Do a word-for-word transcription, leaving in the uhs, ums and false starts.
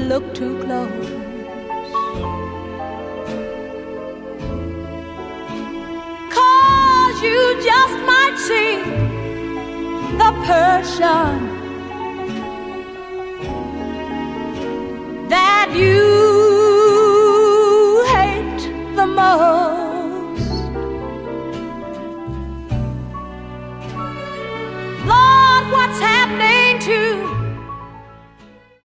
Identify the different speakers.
Speaker 1: look too close. Cause you just might see the person that you hate the most. Lord, what's happening?